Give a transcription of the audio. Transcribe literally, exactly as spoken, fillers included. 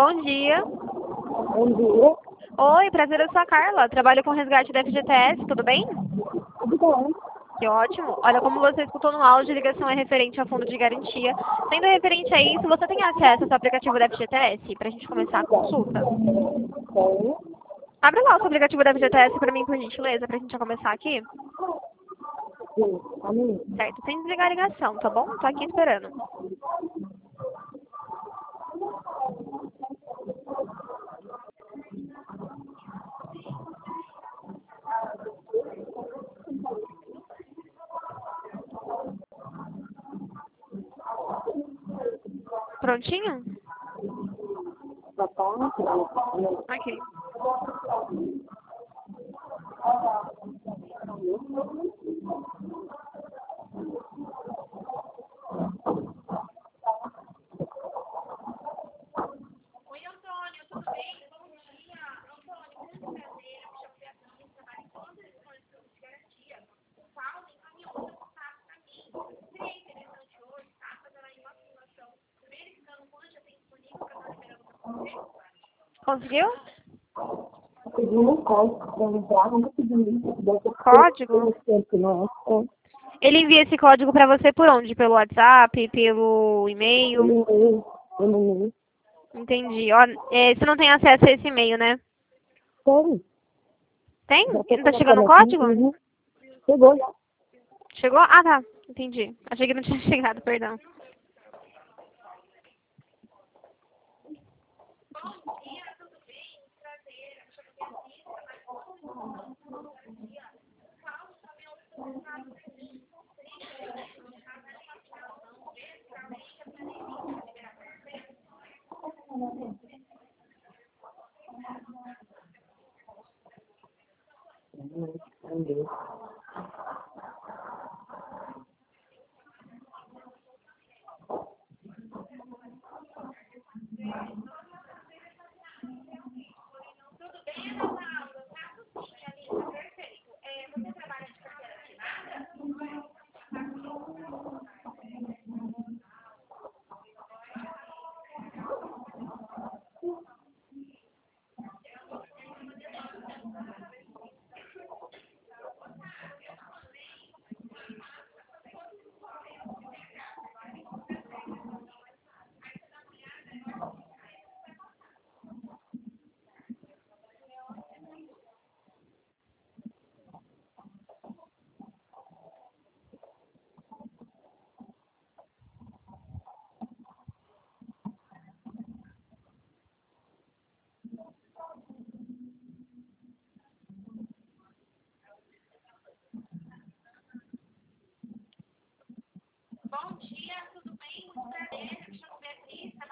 Bom dia. Bom dia. Oi, prazer, eu sou a Carla. Trabalho com resgate da F G T S, tudo bem? Tudo bem? Que ótimo. Olha, como você escutou no áudio, a ligação é referente ao fundo de garantia. Sendo referente a isso, você tem acesso ao aplicativo da F G T S para a gente começar a consulta? Tenho. Abre lá o seu aplicativo da F G T S para mim, por gentileza, para a gente já começar aqui. Sim, a mim. Certo, sem desligar a ligação, tá bom? Tô aqui esperando. Prontinho? Já tá? Ok. Conseguiu? Pedindo um código para entrar, nunca pedi isso. Deve ter Código? tempo, não é? Ele envia esse código para você por onde? Pelo WhatsApp, pelo e-mail? E-mail, e-mail. Entendi. Ó, é, você não tem acesso a esse e-mail, né? Tem. Tem? Já tô Não tá chegando o colocando aqui. código? Uhum. Chegou já. Chegou? Ah, tá. Entendi. Achei que não tinha chegado, perdão.